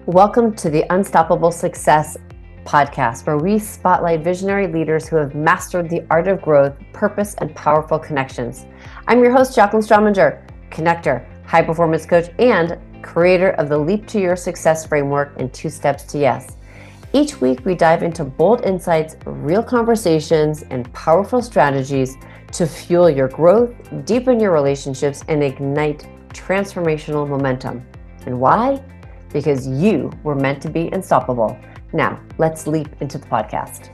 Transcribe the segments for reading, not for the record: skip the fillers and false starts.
Welcome to the Unstoppable Success podcast, where we spotlight visionary leaders who have mastered the art of growth, purpose, and powerful connections. I'm your host, Jacqueline Strominger, connector, high performance coach, and creator of the Leap to Your Success framework and 2 Steps to Yes. Each week, we dive into bold insights, real conversations, and powerful strategies to fuel your growth, deepen your relationships, and ignite transformational momentum. And why? Because you were meant to be unstoppable. Now, let's leap into the podcast.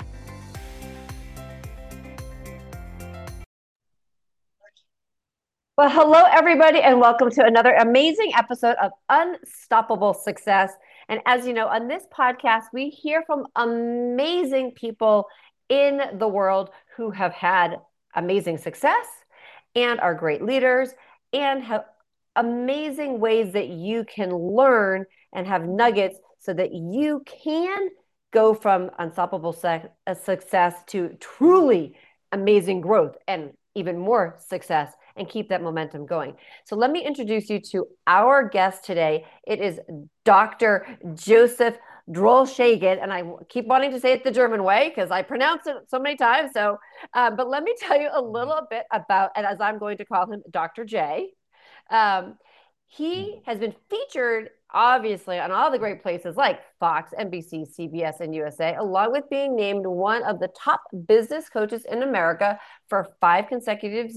Well, hello, everybody, and welcome to another amazing episode of Unstoppable Success. And as you know, on this podcast, we hear from amazing people in the world who have had amazing success and are great leaders and have amazing ways that you can learn and have nuggets so that you can go from unstoppable success to truly amazing growth and even more success and keep that momentum going. So let me introduce you to our guest today. It is Dr. Joseph Drolshagen, and I keep wanting to say it the German way because I pronounce it so many times. But let me tell you a little bit about, and as I'm going to call him Dr. J. He has been featured, obviously, on all the great places like Fox, NBC, CBS, and USA, along with being named one of the top business coaches in America for 5 consecutive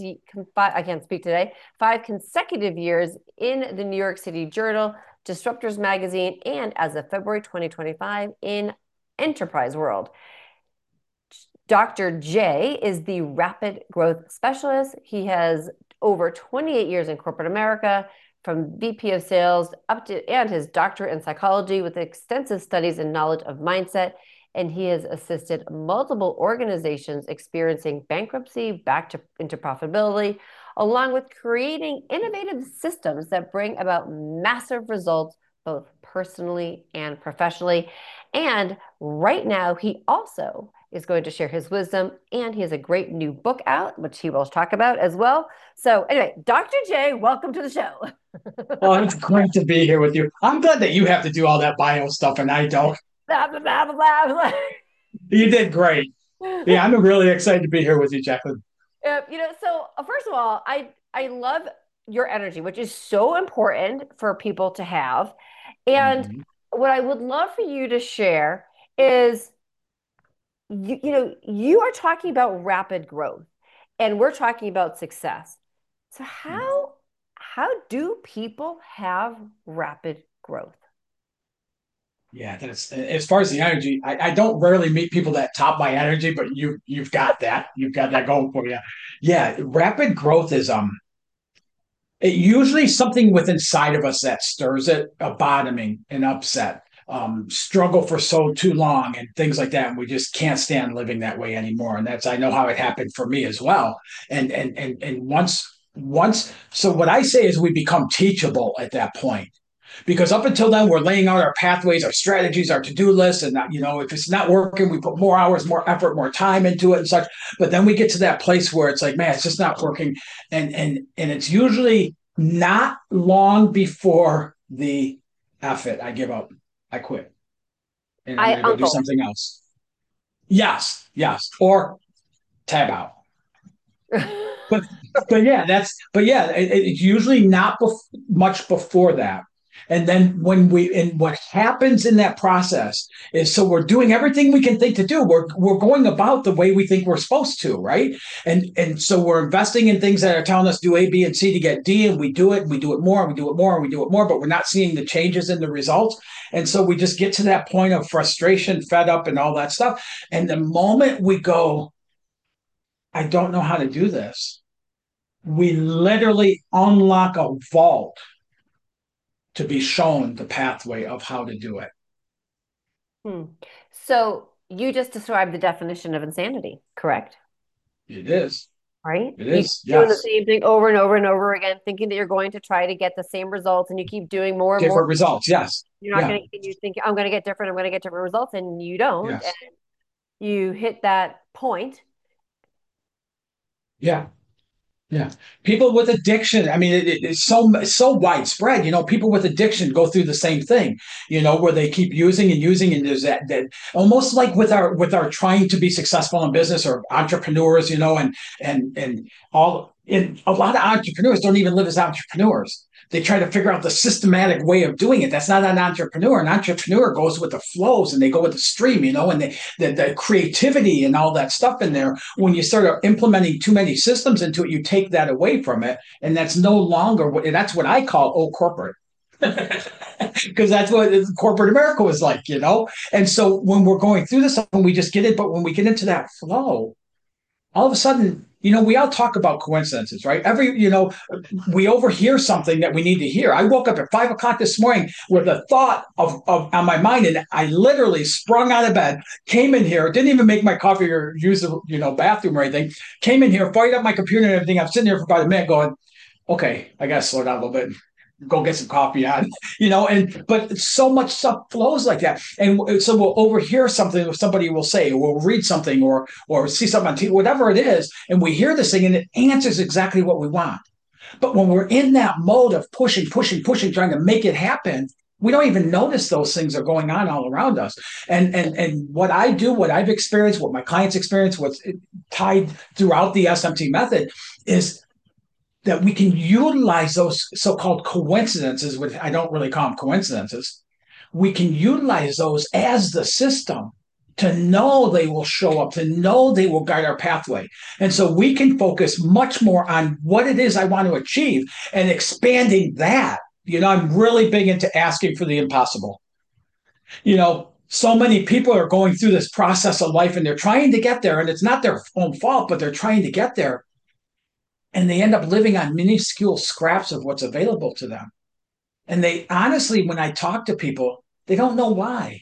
years in the New York City Journal, Disruptors Magazine, and as of February 2025 in Enterprise World. Dr. J is the rapid growth specialist. He has over 28 years in corporate America, from VP of sales up to, and his doctorate in psychology with extensive studies and knowledge of mindset. And he has assisted multiple organizations experiencing bankruptcy back into profitability, along with creating innovative systems that bring about massive results, both personally and professionally. And right now, he also is going to share his wisdom, and he has a great new book out, which he will talk about as well. So anyway, Dr. J, welcome to the show. Oh, it's great to be here with you. I'm glad that you have to do all that bio stuff and I don't. Blah, blah, blah, blah, blah. You did great. Yeah, I'm really excited to be here with you, Jacqueline. So first of all, I love your energy, which is so important for people to have. And Mhm. what I would love for you to share is you are talking about rapid growth and we're talking about success. So how do people have rapid growth? Yeah, that's as far as the energy. I don't rarely meet people that top my energy, but you've got that. You've got that going for you. Yeah, rapid growth is it usually something within inside of us that stirs it, a bottoming, an upset, struggle for so too long, and things like that. And we just can't stand living that way anymore. And that's I know how it happened for me as well. And once, so what I say is we become teachable at that point. Because up until then, we're laying out our pathways, our strategies, our to-do lists, and if it's not working, we put more hours, more effort, more time into it, and such. But then we get to that place where it's like, man, it's just not working, and it's usually not long before the F it, I give up, I quit, and I'm I going to go do uncle. something else. Yes, yes, or tab out. But it's usually not much before that. And then what happens in that process is, so we're doing everything we can think to do. We're going about the way we think we're supposed to, right? And so we're investing in things that are telling us do A, B, and C to get D, and we do it, and we do it more, and we do it more, and we do it more, but we're not seeing the changes in the results. And so we just get to that point of frustration, fed up, and all that stuff. And the moment we go, I don't know how to do this, we literally unlock a vault to be shown the pathway of how to do it. Hmm. So you just described the definition of insanity, correct? It is. Right? It You keep is. doing the Yes. same thing over and over and over again, thinking that you're going to try to get the same results, and you keep doing more and more. Different results. Yes. You're not Yeah. going to, and you think, I'm going to get different, I'm going to get different results, and you don't. And Yes. you hit that point. Yeah. Yeah. People with addiction. I mean, it's so widespread. People with addiction go through the same thing, where they keep using and using. And there's that almost like with our trying to be successful in business or entrepreneurs, and all and a lot of entrepreneurs don't even live as entrepreneurs. They try to figure out the systematic way of doing it. That's not an entrepreneur. An entrepreneur goes with the flows and they go with the stream, and the creativity and all that stuff in there. When you start implementing too many systems into it, you take that away from it, and that's no longer that's what I call old corporate. Because that's what corporate America was like. And so when we're going through this, when we just get it, but when we get into that flow, all of a sudden, we all talk about coincidences, right? We overhear something that we need to hear. I woke up at 5 o'clock this morning with a thought of on my mind, and I literally sprung out of bed, came in here, didn't even make my coffee or use the bathroom or anything. Came in here, fired up my computer and everything. I'm sitting here for about a minute, going, okay, I got to slow down a little bit, go get some coffee on, and but so much stuff flows like that. And so we'll overhear something somebody will say, or we'll read something or see something on TV, whatever it is, and we hear this thing and it answers exactly what we want. But when we're in that mode of pushing, pushing, pushing, trying to make it happen, we don't even notice those things are going on all around us. And what I do, what I've experienced, what my clients experience, what's tied throughout the SMT method is that we can utilize those so-called coincidences, which I don't really call them coincidences. We can utilize those as the system to know they will show up, to know they will guide our pathway. And so we can focus much more on what it is I want to achieve and expanding that. I'm really big into asking for the impossible. So many people are going through this process of life and they're trying to get there, and it's not their own fault, but they're trying to get there, and they end up living on minuscule scraps of what's available to them. And they honestly, when I talk to people, they don't know why.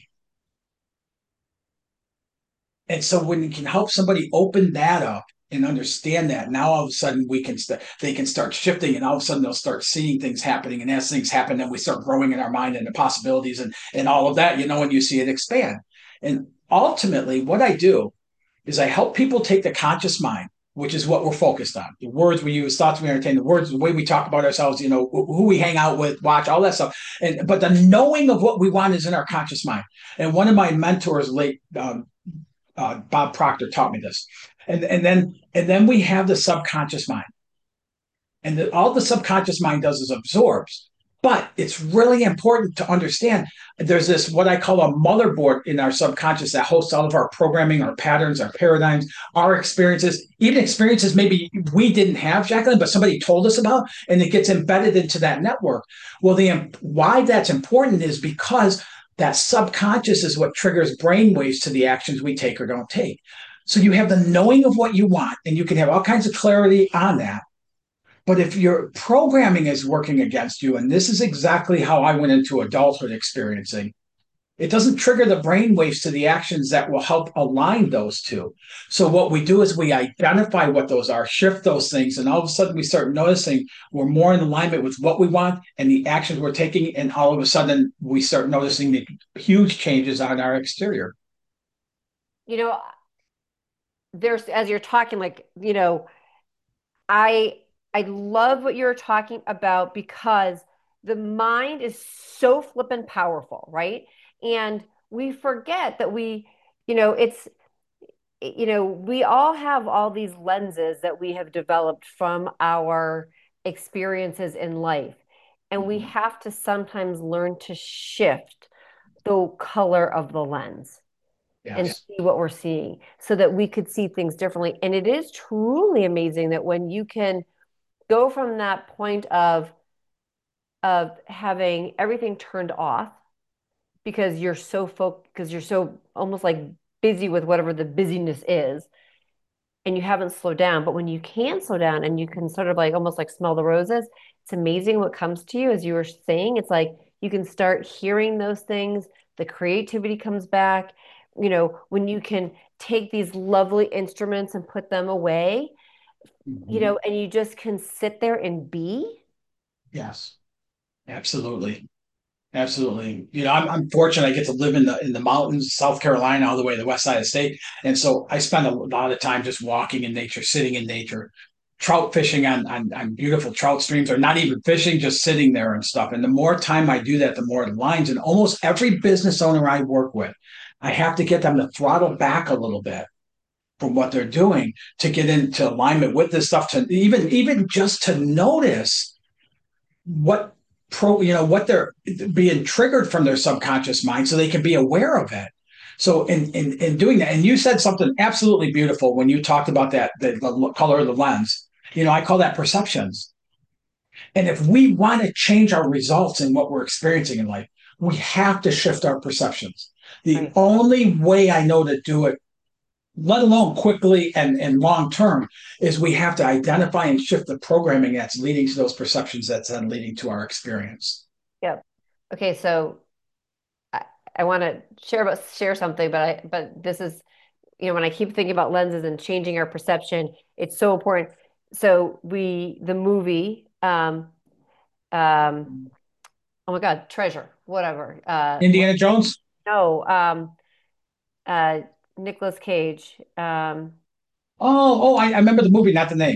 And so when you can help somebody open that up and understand that, now all of a sudden they can start shifting, and all of a sudden they'll start seeing things happening. And as things happen, then we start growing in our mind and the possibilities and all of that, and you see it expand. And ultimately, what I do is I help people take the conscious mind, which is what we're focused on. The words we use, thoughts we entertain, the words, the way we talk about ourselves, who we hang out with, watch, all that stuff. But the knowing of what we want is in our conscious mind. And one of my mentors, late Bob Proctor, taught me this. And then we have the subconscious mind, and all the subconscious mind does is absorbs. But it's really important to understand there's this, what I call a motherboard in our subconscious that hosts all of our programming, our patterns, our paradigms, our experiences, even experiences maybe we didn't have, Jacqueline, but somebody told us about, and it gets embedded into that network. Well, why that's important is because that subconscious is what triggers brain waves to the actions we take or don't take. So you have the knowing of what you want, and you can have all kinds of clarity on that. But if your programming is working against you, and this is exactly how I went into adulthood experiencing, it doesn't trigger the brain waves to the actions that will help align those two. So what we do is we identify what those are, shift those things, and all of a sudden we start noticing we're more in alignment with what we want and the actions we're taking, and all of a sudden we start noticing the huge changes on our exterior. You know, there's as you're talking, I I love what you're talking about because the mind is so flippin' powerful, right? And we forget that we all have all these lenses that we have developed from our experiences in life. And we Mhm. have to sometimes learn to shift the color of the lens and Yes. see what we're seeing so that we could see things differently. And it is truly amazing that when you can go from that point of having everything turned off because you're so because you're so almost like busy with whatever the busyness is, and you haven't slowed down. But when you can slow down and you can sort of like almost like smell the roses, it's amazing what comes to you. As you were saying, it's like you can start hearing those things, the creativity comes back. When you can take these lovely instruments and put them away, Mhm. and you just can sit there and be. Yes. Absolutely. Absolutely. I'm fortunate. I get to live in the mountains, South Carolina, all the way to the west side of the state, and so I spend a lot of time just walking in nature, sitting in nature. trout fishing on beautiful trout streams, or not even fishing, just sitting there and stuff. And the more time I do that, the more it aligns. And almost every business owner I work with, I have to get them to throttle back a little bit from what they're doing to get into alignment with this stuff, to even just to notice what what they're being triggered from their subconscious mind so they can be aware of it. So in doing that, and you said something absolutely beautiful when you talked about that, the color of the lens. I call that perceptions. And if we want to change our results in what we're experiencing in life, we have to shift our perceptions. The Right. only way I know to do it, let alone quickly and long term, is we have to identify and shift the programming that's leading to those perceptions that's then leading to our experience. Yep. Okay, so I, I want to share something, but this is, when I keep thinking about lenses and changing our perception, it's so important. So the movie, um, oh my God, Treasure, whatever. Indiana Jones? No, uh, Nicolas Cage. I remember the movie, not the name.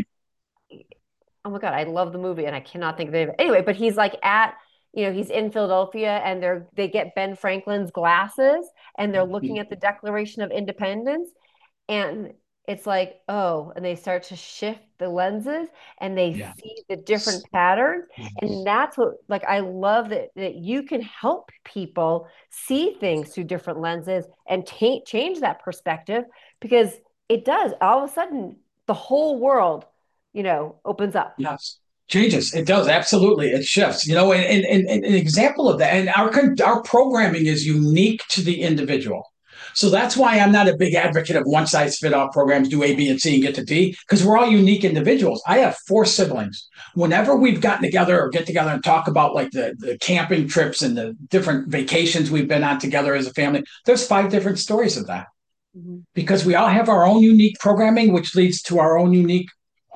Oh my God, I love the movie and I cannot think of it. Anyway, but he's like he's in Philadelphia and they get Ben Franklin's glasses and they're looking at the Declaration of Independence and it's like, oh, and they start to shift the lenses and they Yeah. see the different patterns. And that's what, like, I love that you can help people see things through different lenses and change that perspective because it does. All of a sudden, the whole world, opens up. Yes. Changes. It does. Absolutely. It shifts. And an example of that, and our programming is unique to the individual. So that's why I'm not a big advocate of one size fit all programs, do A, B, and C and get to D, because we're all unique individuals. I have four siblings. Whenever we've gotten together or get together and talk about like the camping trips and the different vacations we've been on together as a family, there's five different stories of that Mhm. because we all have our own unique programming, which leads to our own unique,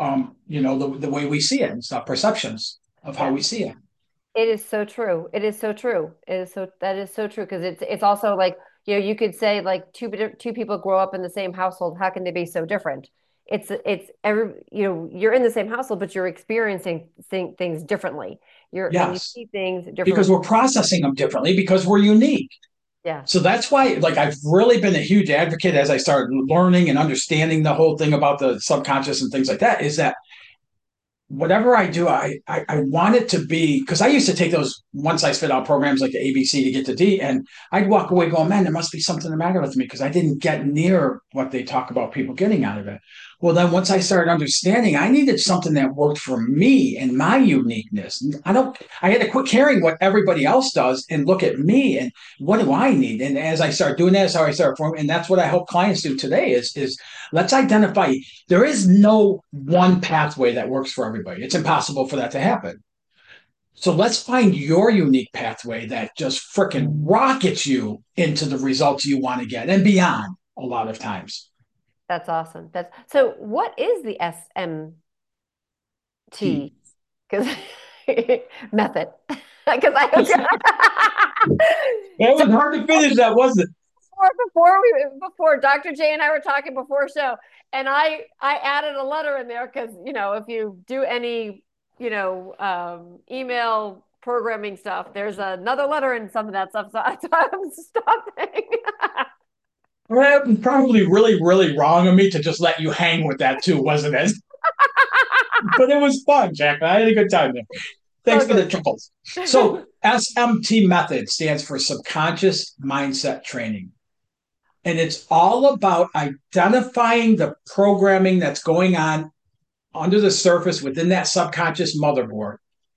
the way we see it and stuff, perceptions of how Yeah. we see it. It is so true. It is so true. That is so true because it's also like, you could say like two people grow up in the same household. How can they be so different? It's every, you're in the same household, but you're experiencing things differently. And you Yes, see things differently. because we're processing them differently because we're unique. Yeah. So that's why, like, I've really been a huge advocate as I started learning and understanding the whole thing about the subconscious and things like that. Is that whatever I do, I want it to be because I used to take those one size fit all programs like the ABC to get to D, and I'd walk away going, man, there must be something the matter with me because I didn't get near what they talk about people getting out of it. Well, then once I started understanding, I needed something that worked for me and my uniqueness. I had to quit caring what everybody else does and look at me and what do I need. And as I start doing that, that's how I start forming, and that's what I help clients do today is let's identify there is no one pathway that works for everybody. It's impossible for that to happen. So let's find your unique pathway that just freaking rockets you into the results you want to get and beyond a lot of times. That's awesome. That's so what is the SMT? T. Because method. Because It so was hard to finish that, wasn't it? before Dr. J and I were talking before show, and I added a letter in there because if you do any email programming stuff, there's another letter in some of that stuff. So I'm stopping. Well, it was probably really, really wrong of me to just let you hang with that too, wasn't it? But it was fun, Jack. I had a good time there. So Thanks for the good. chuckles. So SMT method stands for subconscious mindset training. And it's all about identifying the programming that's going on under the surface within that subconscious motherboard.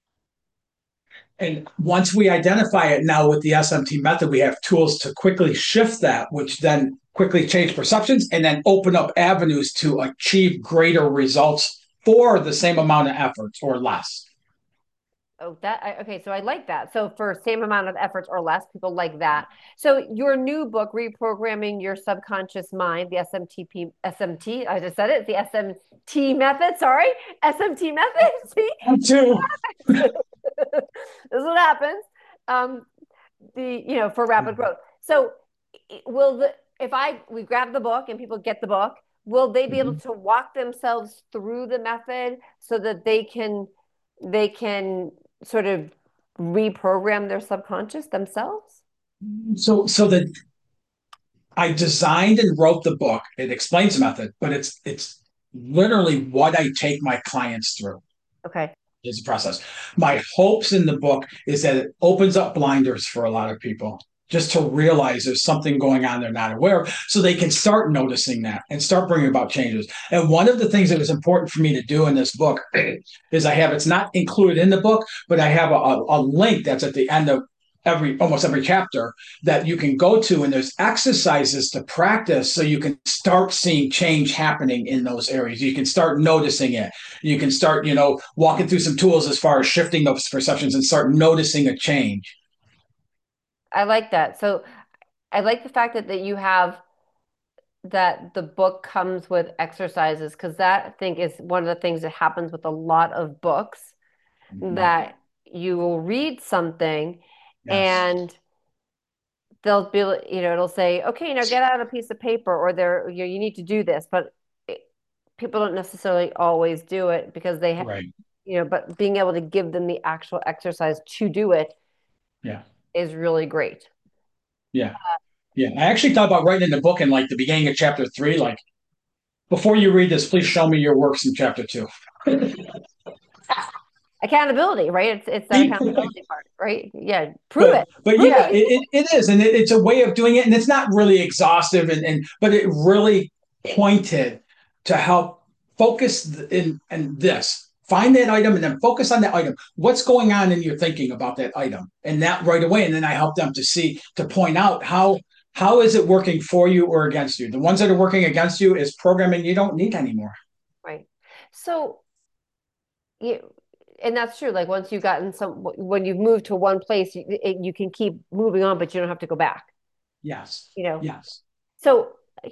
And once we identify it now with the SMT method, we have tools to quickly shift that, which then quickly change perceptions and then open up avenues to achieve greater results for the same amount of efforts or less. Oh, okay. So I like that. So for same amount of efforts or less, people like that. So your new book, Reprogramming Your Subconscious Mind, the SMT, I just said it, the SMT method. Sorry, SMT method. See, Me too. this is what happens. Um, for rapid growth. So will we grab the book and people get the book? will they be able Mhm. to walk themselves through the method so that they can sort of reprogram their subconscious themselves? So that I designed and wrote the book. It explains the method, but it's literally what I take my clients through Okay. is the process. My hopes in the book is that it opens up blinders for a lot of people just to realize there's something going on they're not aware of, so they can start noticing that and start bringing about changes. And one of the things that was important for me to do in this book is it's not included in the book, but I have a link that's at the end of almost every chapter that you can go to, and there's exercises to practice so you can start seeing change happening in those areas. You can start noticing it. You can start, walking through some tools as far as shifting those perceptions and start noticing a change. I like that. So I like the fact that you have that the book comes with exercises, because that I think is one of the things that happens with a lot of books, Mhm. that you will read something Yes. and they'll be, it'll say, okay, now get out a piece of paper, or you need to do this, but it, people don't necessarily always do it because Right. but being able to give them the actual exercise to do it Yeah. is really great. Yeah. Yeah. I actually thought about writing in the book in like the beginning of chapter 3, like, before you read this, please show me your works in chapter 2. Accountability, right? It's that accountability part, right? Yeah, prove but it. but Prove yeah, it. it is, and it's a way of doing it, and it's not really exhaustive, and but it really pointed to help focus in this. Find that item and then focus on that item. What's going on in your thinking about that item, and that right away, and then I help them to point out how is it working for you or against you. The ones that are working against you is programming you don't need anymore. Right. So, you, and that's true. Like once you've gotten when you've moved to one place, you can keep moving on, but you don't have to go back, Yes, you know? yes. So,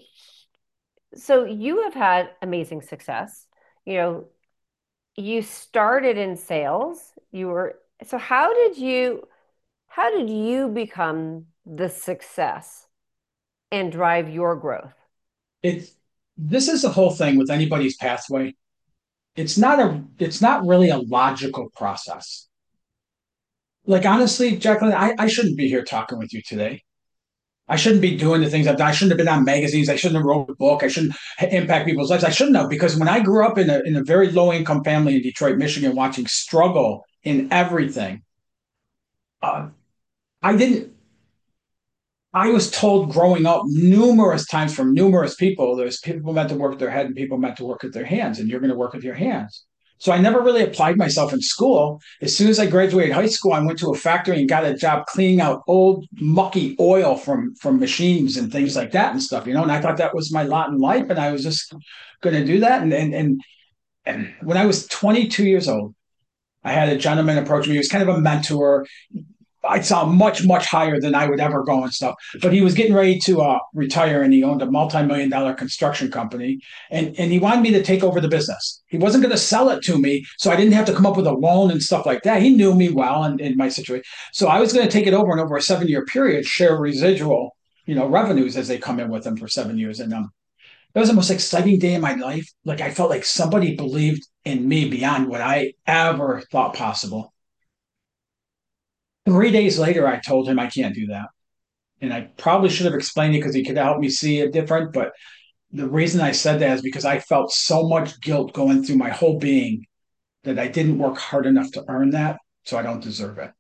so you have had amazing success. You know, you started in sales. So how did you become the success and drive your growth? It's This is the whole thing with anybody's pathway. It's not really a logical process. Like, honestly, Jacqueline, I shouldn't be here talking with you today. I shouldn't be doing the things I've done. I shouldn't have been on magazines. I shouldn't have wrote a book. I shouldn't impact people's lives. I shouldn't have, because when I grew up in a very low income family in Detroit, Michigan, watching struggle in everything, uh, I didn't. I was told growing up numerous times from numerous people, there's people meant to work with their head and people meant to work with their hands, and you're going to work with your hands. So I never really applied myself in school. As soon as I graduated high school, I went to a factory and got a job cleaning out old mucky oil from machines and things like that and stuff, and I thought that was my lot in life, and I was just going to do that. And when I was 22 years old, I had a gentleman approach me. He was kind of a mentor. I saw much, much higher than I would ever go and stuff. But he was getting ready to retire, and he owned a multi-million-dollar construction company, and he wanted me to take over the business. He wasn't going to sell it to me, so I didn't have to come up with a loan and stuff like that. He knew me well and in my situation, so I was going to take it over, and over a 7 year period, share residual, revenues as they come in with him for 7 years. And that was the most exciting day in my life. Like, I felt like somebody believed in me beyond what I ever thought possible. 3 days later, I told him I can't do that. And I probably should have explained it because he could help me see it different. But the reason I said that is because I felt so much guilt going through my whole being that I didn't work hard enough to earn that. So I don't deserve it.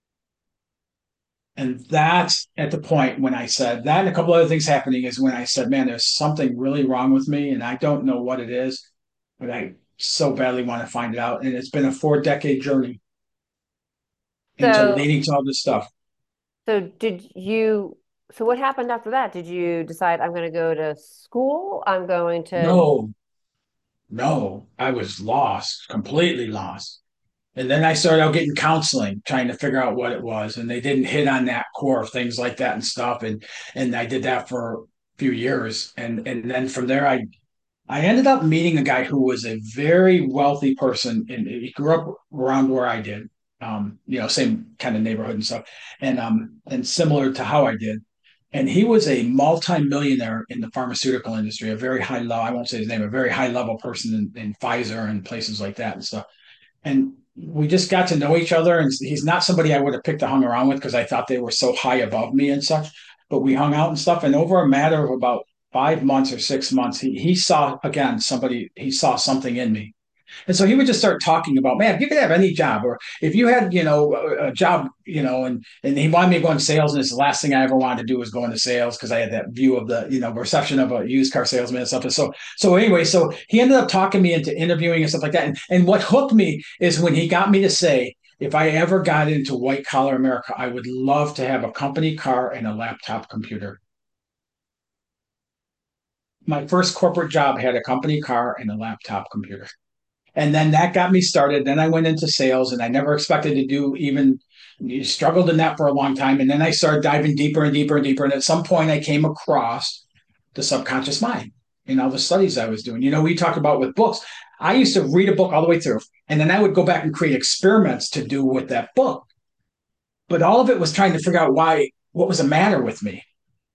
And that's at the point when I said that, and a couple other things happening is when I said, man, there's something really wrong with me. And I don't know what it is, but I so badly want to find it out. And it's been a 4 decade journey into So, leading to all this stuff. so did you, so what happened after that? Did you decide I'm going to go to school? I'm going to, No, no, I was lost, completely lost. And then I started out getting counseling, trying to figure out what it was. And they didn't hit on that core of things like that and stuff. And I did that for a few years. And then from there I ended up meeting a guy who was a very wealthy person, and he grew up around where I did. Same kind of neighborhood and stuff. And similar to how I did. And he was a multimillionaire in the pharmaceutical industry, a very high level, I won't say his name, a very high level person in Pfizer and places like that and stuff. And we just got to know each other. And he's not somebody I would have picked to hung around with because I thought they were so high above me and such. But we hung out and stuff. And over a matter of about 5 months or 6 months, he saw again somebody, he saw something in me. And so he would just start talking about, man, if you could have any job, or if you had, a job, and he wanted me to go in sales. And it's the last thing I ever wanted to do was go into sales because I had that view of the, perception of a used car salesman and stuff. And so anyway, so he ended up talking me into interviewing and stuff like that. And what hooked me is when he got me to say, if I ever got into white collar America, I would love to have a company car and a laptop computer. My first corporate job had a company car and a laptop computer. And then that got me started. Then I went into sales and I never expected to do even struggled in that for a long time. And then I started diving deeper and deeper and deeper. And at some point I came across the subconscious mind in all the studies I was doing. We talked about with books. I used to read a book all the way through, and then I would go back and create experiments to do with that book. But all of it was trying to figure out what was the matter with me.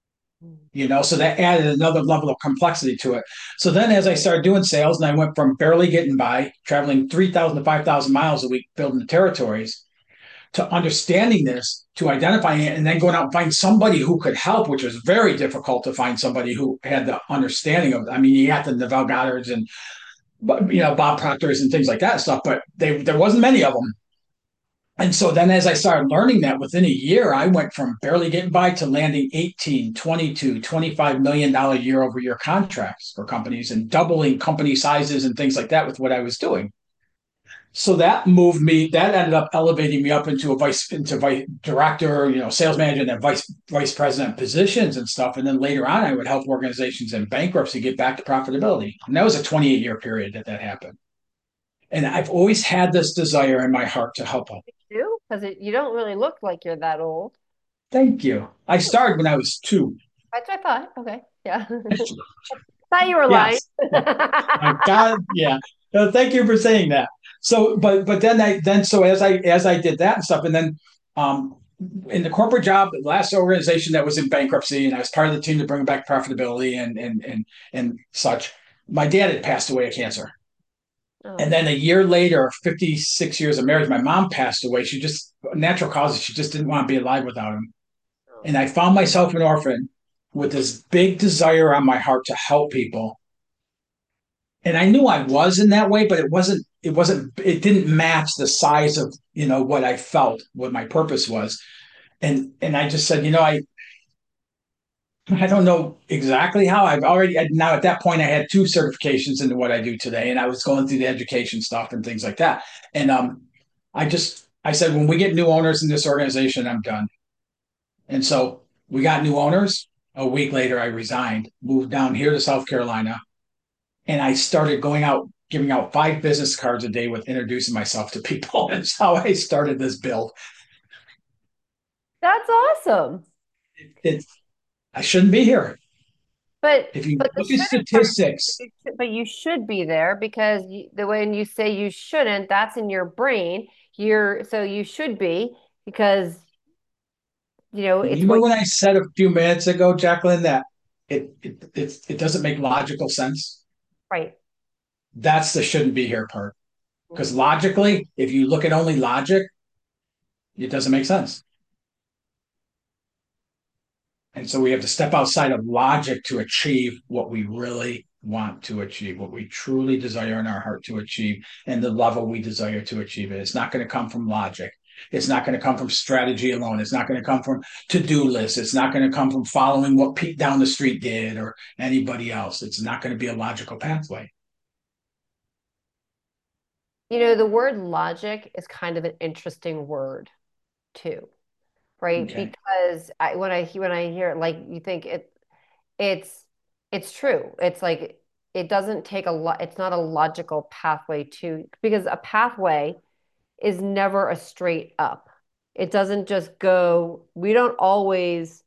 So that added another level of complexity to it. So then as I started doing sales and I went from barely getting by, traveling 3,000 to 5,000 miles a week, building the territories, to understanding this, to identifying it, and then going out and find somebody who could help, which was very difficult to find somebody who had the understanding of it. I mean, you had the Neville Goddards and, Bob Proctors and things like that stuff, but there wasn't many of them. And so then as I started learning that within a year, I went from barely getting by to landing 18, 22, $25 million year over year contracts for companies and doubling company sizes and things like that with what I was doing. So that ended up elevating me up into vice director, sales manager, and then vice president positions and stuff. And then later on, I would help organizations in bankruptcy get back to profitability. And that was a 28-year period that happened. And I've always had this desire in my heart to help them. You do? Because you don't really look like you're that old. Thank you. I started when I was two. That's what I thought. Okay. Yeah. Thought you were lying. Yes. My God. Yeah. No, thank you for saying that. So, but then so as I did that and stuff, and then um, in the corporate job, the last organization that was in bankruptcy, and I was part of the team to bring back profitability and such. My dad had passed away of cancer, and Oh. then a year later, 56 years of marriage, my mom passed away. She just natural causes. She just didn't want to be alive without him. Oh. And I found myself an orphan with this big desire on my heart to help people. And I knew I was in that way, but it didn't match the size of, what I felt, what my purpose was. And I just said, I don't know exactly how. Now at that point I had two certifications into what I do today, and I was going through the education stuff and things like that. And I said, when we get new owners in this organization, I'm done. And so we got new owners. A week later, I resigned, moved down here to South Carolina, and I started going out, giving out 5 business cards a day with introducing myself to people. That's how I started this build. That's awesome. It, I shouldn't be here. But If you but the look at shouldn't part, statistics, but you should be there because the when you say you shouldn't, that's in your brain. So you should be because it's what when I said a few minutes ago, Jacqueline, that it doesn't make logical sense. right. That's the shouldn't be here part. Because Mhm. logically, if you look at only logic, it doesn't make sense. And so we have to step outside of logic to achieve what we really want to achieve, what we truly desire in our heart to achieve, and the level we desire to achieve it. It's not going to come from logic. It's not going to come from strategy alone. It's not going to come from to-do lists. It's not going to come from following what Pete down the street did or anybody else. It's not going to be a logical pathway. The word logic is kind of an interesting word too, right? Okay. Because when I hear it, like you think it's it's true. It's like it doesn't take a lot. It's not a logical pathway to because a pathway is never a straight up. It doesn't just go. We don't always,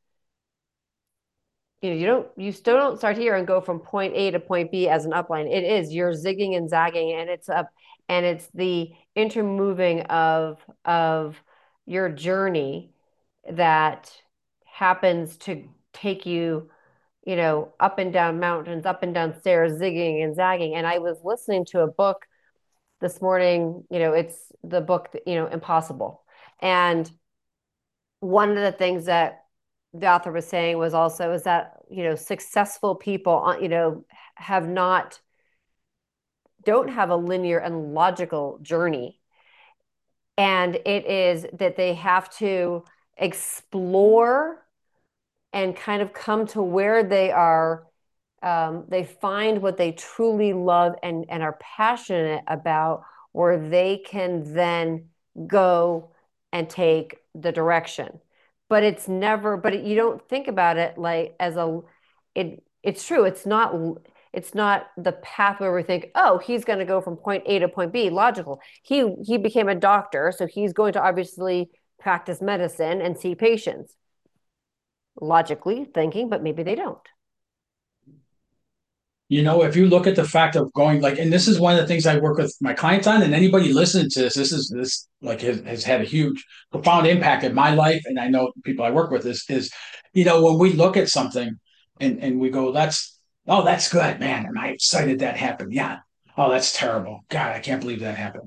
you still don't start here and go from point A to point B as an upline. It is you're zigging and zagging, and it's up, and it's the intermoving of your journey that happens to take you, up and down mountains, up and down stairs, zigging and zagging. And I was listening to a book this morning, it's the book, Impossible. And one of the things that the author was saying was also is that, successful people, have not, don't have a linear and logical journey. And it is that they have to explore and kind of come to where they are. They find what they truly love and are passionate about, where they can then go and take the direction. But it's never, but you don't think about it like as it's true. It's not the path where we think, oh, he's going to go from point A to point B, logical. He became a doctor, so he's going to obviously practice medicine and see patients. Logically thinking, but maybe they don't. If you look at the fact of going like, and this is one of the things I work with my clients on, and anybody listening to this, this like has had a huge, profound impact in my life, and I know people I work with is, when we look at something and we go, that's good, man. Am I excited that happened? Yeah. Oh, that's terrible. God, I can't believe that happened.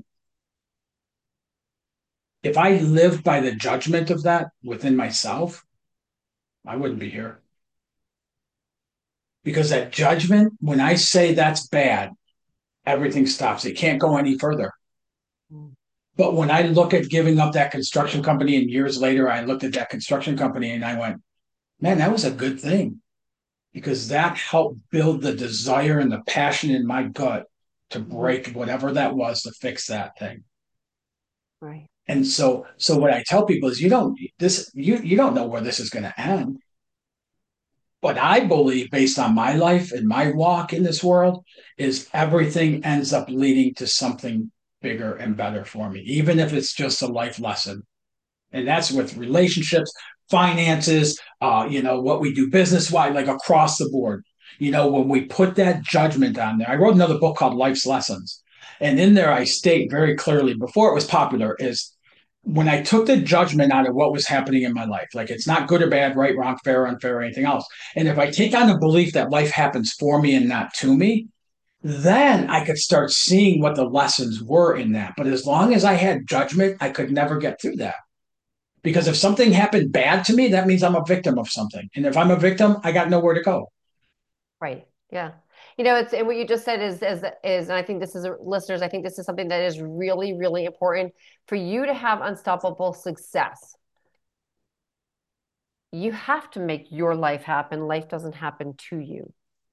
If I lived by the judgment of that within myself, I wouldn't be here. Because that judgment, when I say that's bad, everything stops. It can't go any further. But when I look at giving up that construction company, and years later, I looked at that construction company and I went, man, that was a good thing because that helped build the desire and the passion in my gut to break whatever that was to fix that thing. Right. And so what I tell people is you don't know where this is going to end. But I believe, based on my life and my walk in this world, is everything ends up leading to something bigger and better for me, even if it's just a life lesson. And that's with relationships, finances, what we do business wise, like across the board. When we put that judgment on there, I wrote another book called Life's Lessons. And in there, I state very clearly before it was popular is when I took the judgment out of what was happening in my life, like it's not good or bad, right, wrong, fair, or unfair, or anything else. And if I take on the belief that life happens for me and not to me, then I could start seeing what the lessons were in that. But as long as I had judgment, I could never get through that. Because if something happened bad to me, that means I'm a victim of something. And if I'm a victim, I got nowhere to go. Right. Yeah. It's what you just said and I think this is listeners, I think this is something that is really, really important for you to have unstoppable success. You have to make your life happen. Life doesn't happen to you.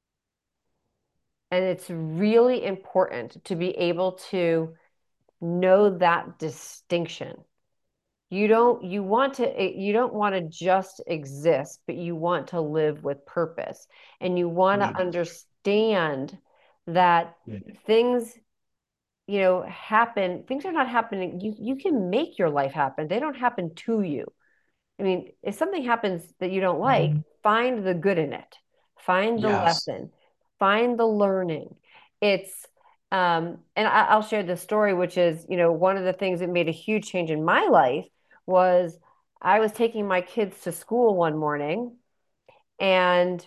And it's really important to be able to know that distinction. You don't want to just exist, but you want to live with purpose. And you want to Yeah. understand that things, happen. Things are not happening. You can make your life happen. They don't happen to you. I mean, if something happens that you don't like, find the good in it. Find the Yes. lesson. Find the learning. It's and I'll share this story, which is, one of the things that made a huge change in my life was I was taking my kids to school one morning and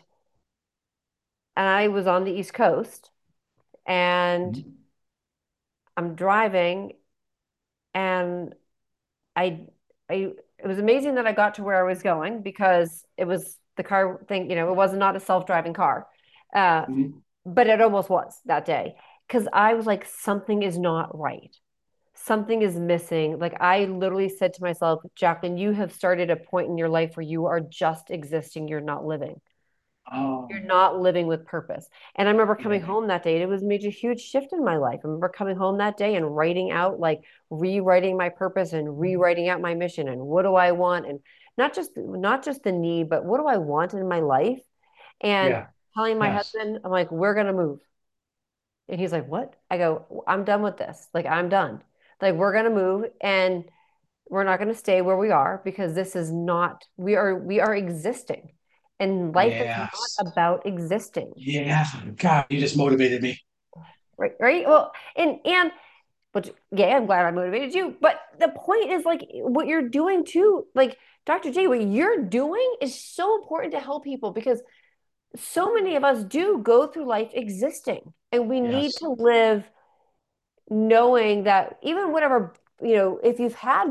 I was on the East Coast and I'm driving and I I it was amazing that I got to where I was going because it was the car thing, it was not a self-driving car. Uh, Mhm. but it almost was that day because I was like, something is not right. Something is missing. Like I literally said to myself, Jacqueline, you have started a point in your life where you are just existing. You're not living. You're Oh, not living with purpose. And I remember coming yeah. home that day. It was made a huge shift in my life. I remember coming home that day and writing out, like rewriting my purpose and rewriting out my mission and what do I want and not just the need, but what do I want in my life? And Yeah. telling my Yes. husband, I'm like, we're gonna move. And he's like, what? I go, I'm done with this. Like, I'm done. Like, we're gonna move and we're not gonna stay where we are because this is not, we are existing. And life is not Yes. about existing. Yeah. God, you just motivated me. Right. Right. Well, but yeah, I'm glad I motivated you. But the point is like what you're doing too, like Dr. J, what you're doing is so important to help people because so many of us do go through life existing and we need Yes. to live knowing that even whatever, if you've had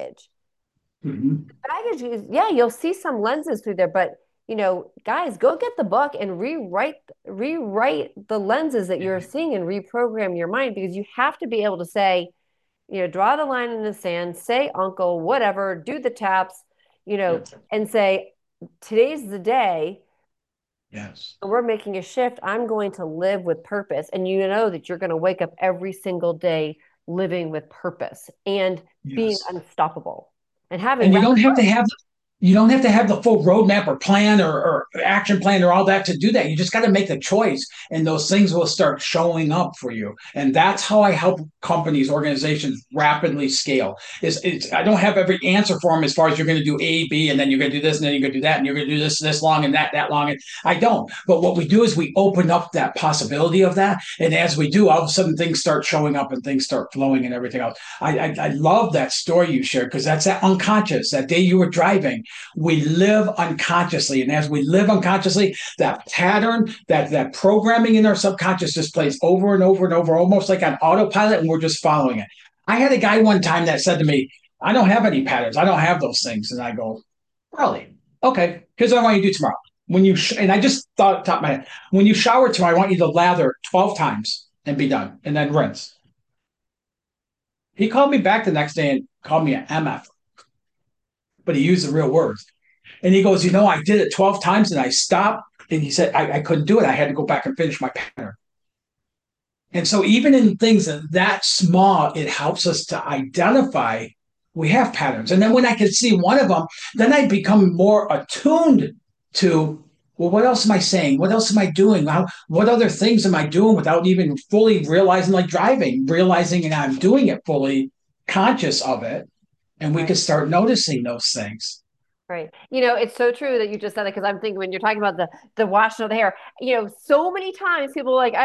Mhm. baggage is, yeah, you'll see some lenses through there, but guys, go get the book and rewrite the lenses that you're seeing and reprogram your mind because you have to be able to say, draw the line in the sand, say uncle, whatever, do the taps, Yes. and say, today's the day Yes. we're making a shift. I'm going to live with purpose. And you know that you're going to wake up every single day living with purpose and being Yes. unstoppable and having And rapid growth. you don't have to have the full roadmap or plan or action plan or all that to do that. You just got to make the choice, and those things will start showing up for you. And that's how I help companies, organizations rapidly scale. I don't have every answer for them as far as you're going to do A, B, and then you're going to do this, and then you're going to do that, and you're going to do this long and that long. And I don't. But what we do is we open up that possibility of that, and as we do, all of a sudden things start showing up and things start flowing and everything else. I love that story you shared because that's that unconscious. That day you were driving, we live unconsciously, and as we live unconsciously, that pattern, that programming in our subconscious just plays over and over and over, almost like on autopilot, and we're just following it. I had a guy one time that said to me, I don't have any patterns, I don't have those things. And I go, really? Okay, here's what I want you to do tomorrow. And I just thought at the top of my head, when you shower tomorrow, I want you to lather 12 times and be done, and then rinse. He called me back the next day and called me an MF, but he used the real words. And he goes, I did it 12 times and I stopped. And he said, I couldn't do it. I had to go back and finish my pattern. And so, even in things that small, it helps us to identify we have patterns. And then when I can see one of them, then I become more attuned to, well, what else am I saying? What else am I doing? What other things am I doing without even fully realizing, like driving, realizing and I'm doing it fully conscious of it. And we Right. could start noticing those things. Right. It's so true that you just said it because I'm thinking when you're talking about the washing of the hair, so many times people are like,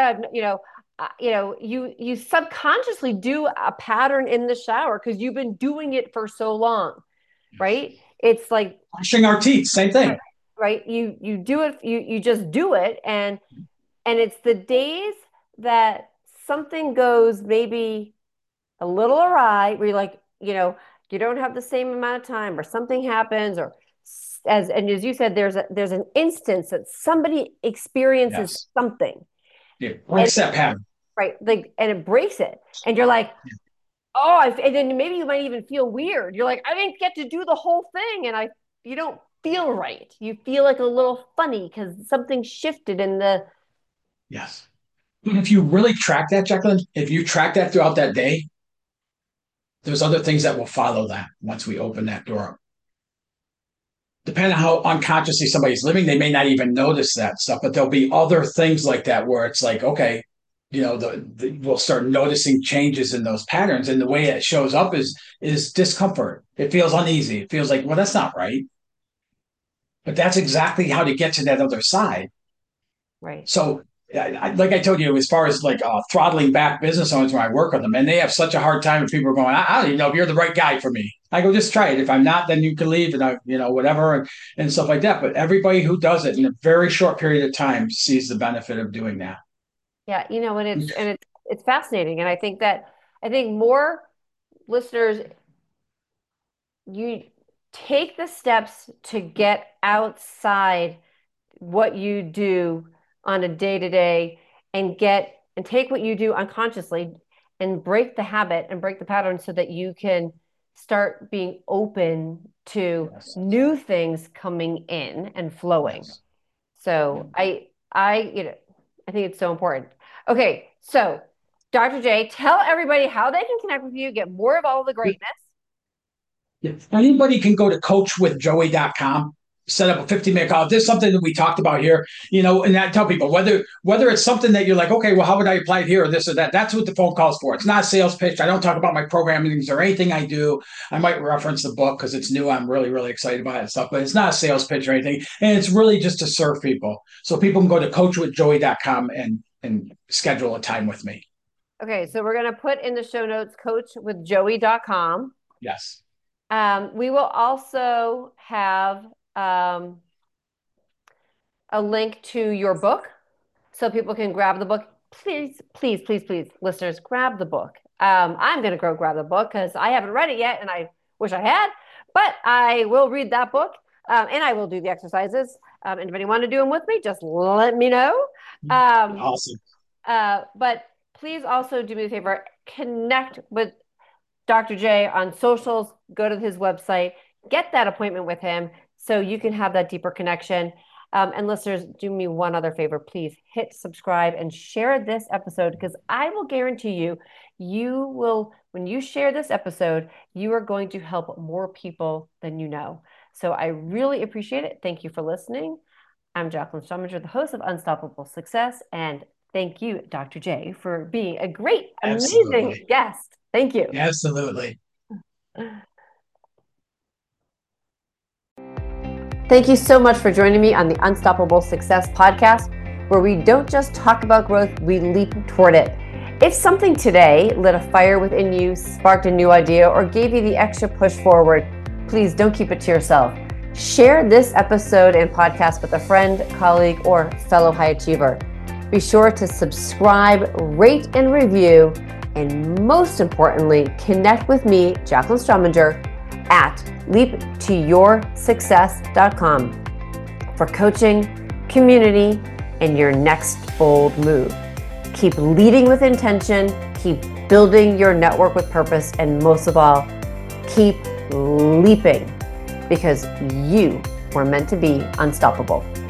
you subconsciously do a pattern in the shower because you've been doing it for so long, right? It's like, Brushing our teeth, same thing. right, you do it, you just do it, and it's the days that something goes maybe a little awry where you're like, you don't have the same amount of time or something happens or as you said, there's an instance that somebody experiences Yes. something Yeah. and Breaks that pattern. right, like, and it breaks it and you're like, oh, and then maybe you might even feel weird. You're like, I didn't get to do the whole thing, and you don't feel right. You feel like a little funny because something shifted in the Yes. And if you really track that, Jacqueline, if you track that throughout that day, there's other things that will follow that once we open that door up. Depending on how unconsciously somebody's living, they may not even notice that stuff, but there'll be other things like that where it's like, okay, we'll start noticing changes in those patterns, and the way it shows up is discomfort. It feels uneasy. It feels like, well, that's not right, but that's exactly how to get to that other side. right. So, like I told you, as far as like throttling back business owners when I work with them, and they have such a hard time if people are going, I don't even know if you're the right guy for me. I go, just try it. If I'm not, then you can leave and whatever and stuff like that. But everybody who does it in a very short period of time sees the benefit of doing that. Yeah, it's fascinating, and I think more listeners, you take the steps to get outside what you do on a day to day and take what you do unconsciously and break the habit and break the pattern so that you can start being open to Yes. new things coming in and flowing. Yes. Yeah. So I think it's so important. Okay, so Dr. J, tell everybody how they can connect with you, get more of all the greatness. Yeah. Anybody can go to coachwithjoey.com, set up a 15-minute call. If there's something that we talked about here, and I tell people whether it's something that you're like, okay, well, how would I apply it here or this or that? That's what the phone call's for. It's not a sales pitch. I don't talk about my programming or anything I do. I might reference the book because it's new. I'm really, really excited about it and stuff, but it's not a sales pitch or anything. And it's really just to serve people. So people can go to coachwithjoey.com and schedule a time with me. Okay, so we're going to put in the show notes coachwithjoey.com. Yes. We will also have a link to your book so people can grab the book. Please, please, please, please, listeners, grab the book. I'm going to go grab the book because I haven't read it yet and I wish I had, but I will read that book and I will do the exercises. Anybody want to do them with me? Just let me know. Awesome. But please also do me a favor, connect with Dr. J on socials, go to his website, get that appointment with him so you can have that deeper connection. And listeners, do me one other favor, please hit subscribe and share this episode because I will guarantee you will, when you share this episode, you are going to help more people than you know. So I really appreciate it. Thank you for listening. I'm Jacqueline Strominger, the host of Unstoppable Success. And thank you, Dr. J, for being a great, amazing guest. Thank you. Absolutely. Thank you so much for joining me on the Unstoppable Success podcast, where we don't just talk about growth, we leap toward it. If something today lit a fire within you, sparked a new idea, or gave you the extra push forward, please don't keep it to yourself. Share this episode and podcast with a friend, colleague, or fellow high achiever. Be sure to subscribe, rate, and review, and most importantly, connect with me, Jacqueline Strominger, at leaptoyoursuccess.com for coaching, community, and your next bold move. Keep leading with intention, keep building your network with purpose, and most of all, keep leaping because you were meant to be unstoppable.